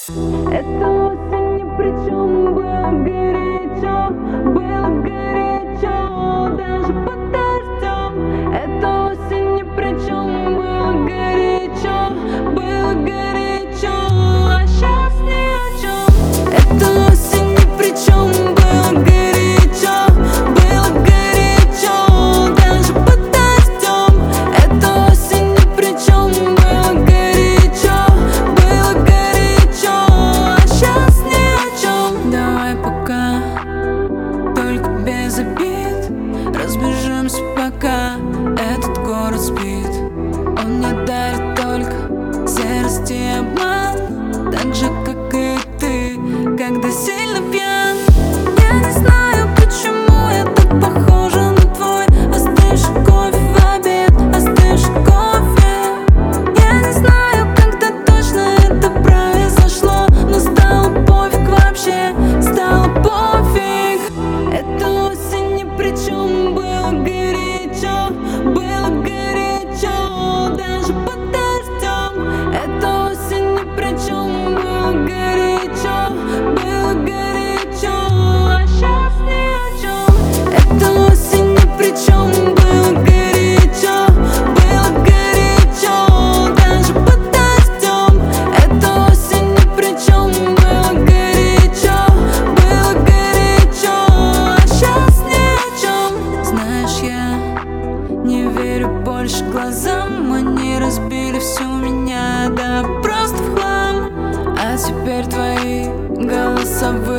Это осень ни при чем, было горячо, даже под дождем. Это осень ни при чем, было горячо, а сейчас ни о чем. Это осень ни при чем, было горячо, даже под дождем. Это осень ни при чем, было горячо, а сейчас ни о чем. Давай пока, только без обид, разбежимся пока этот город спит. Он мне дарит только серость и обман, так же, как и ты, когда сильно пьян. Я не знаю, почему я так похожа на твой остывший кофе в обед, остывший кофе. Я не знаю, когда точно это произошло, но стало пофиг вообще, стало пофиг. Это осень ни при чем, было горячо, даже под дождем. Это осень ни при чем, было горячо, а сейчас ни о чем. Это осень ни при чем, было горячо, даже под дождем. Это осень ни при чем, было горячо, а сейчас ни о чем. Знаешь, я не верю больше глазам, они разбили всю меня, да просто в хлам. А теперь твои голосовые